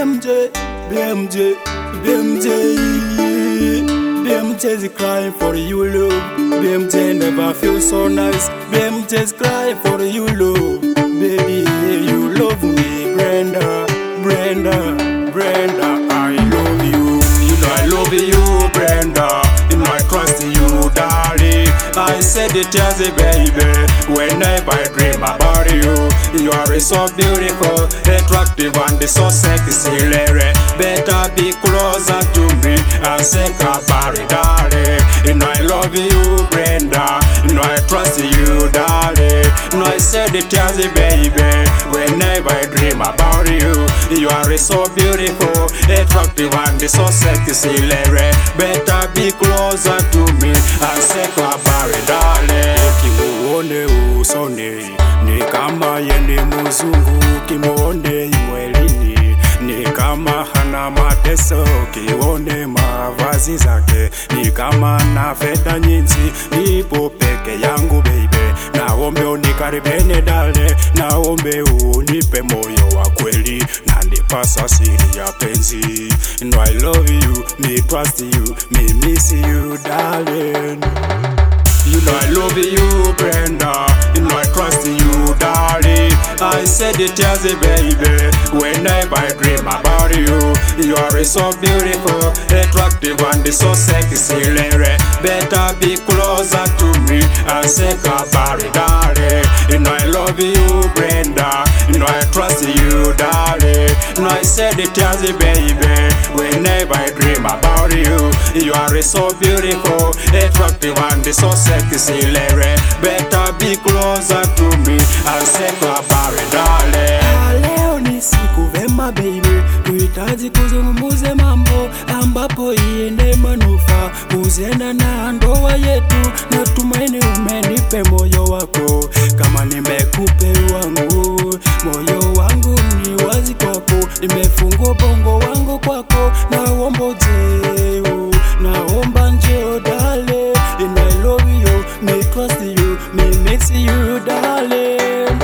BMJ, BMJ, BMJ. BMJ's crying for you, love. BMJ never feels so nice. BMJ's crying for you, love. Baby, you love me, Brenda, Brenda, Brenda. I love you. You know I love you, Brenda. You know I trust you, darling. I said it as a baby. Whenever I dream about you, you are so beautiful, attractive, and so sexy, lady. Better be closer to me and say goodbye, darling. You know I love you, Brenda. You know I trust you, darling. You know I said it as a baby. Whenever I dream about you, you are so beautiful, attractive, and so sexy, lady. Better be closer to me and say goodbye, darling. Kimuone usoni ni kama yeni mzungu, kimuone mwilini ni kama hana mateso, kione mavazi zake ni kama na fedha nyingi. Nipo peke yangu baby, naombe unikaribie dale, naombe unipe moyo wa kweli na nipasa siri ya penzi. You know I love you, me trust you, me miss you, darling. You know I love you, Brenda. You know I trust you, darling. I said it as a baby. Whenever I dream about you, you are so beautiful, attractive, and so sexy, lady. Better be closer to me and say goodbye, darling. You know I love you, Brenda. You know I trust you, darling. You know I said it as a baby. Whenever I dream about you, you are so beautiful, attractive, and so sexy, lady. Better be closer to me and say goodbye, darling. Leo ni siku vema baby, tuhitaji kuzungumze mambo ambapo iende manufaa kuhusiana na ndoa yetu. Natumaini umenipe moyo wako kama nimekupe wangu. Moyo wangu ni wazi kwako, nimefungua bongo wangu kwako. Naomba ujeo, naomba njoo dale. And I love you, me trust you, me miss you, darling.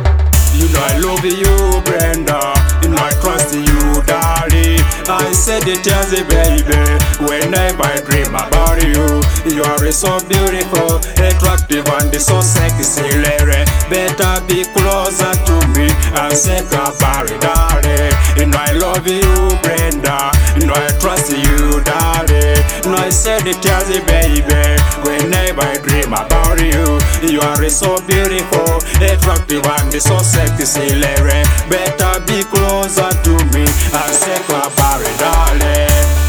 You know I love you, Brenda. You know I trust you, darling. I said it as a baby. Whenever I dream about you, you are so beautiful, attractive, and so sexy, lady. Better be closer to me and say goodbye, darling. You know I love you, Brenda. You know I trust you, darling. You know I said it as a baby. Whenever I dream about you, you are so beautiful, attractive, and so sexy, lady. Better be closer to me and say goodbye, darling.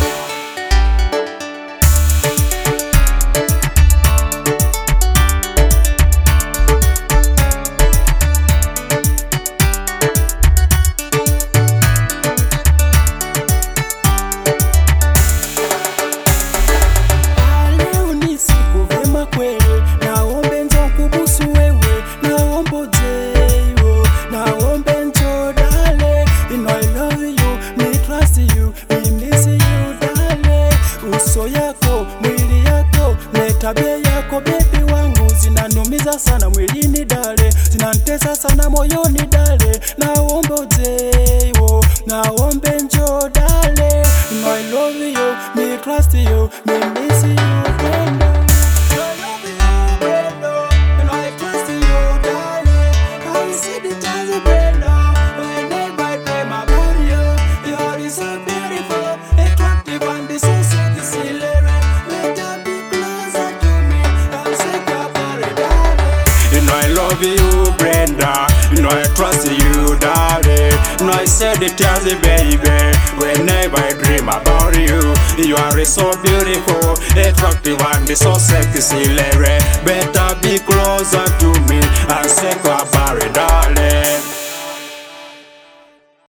Tabia yako baby wangu zinanumiza sana mwilini dale, zinantesa sana moyoni dale. Naomba ujeo, naomba njoo dale. You know I love you, me trust you, me miss you, Brenda. I love you, Brenda. And I trust you, darling. I said it as a Brenda. Whenever I dream about you, you are so beautiful, attractive, and so sexy, lady. Better be closer to me and say goodbye, darling. You know I love you, Brenda. You know I trust you, darling. You know I said it as a baby. Whenever I dream about you, you are so beautiful, attractive, and so sexy, lady. Better be closer to me and say goodbye.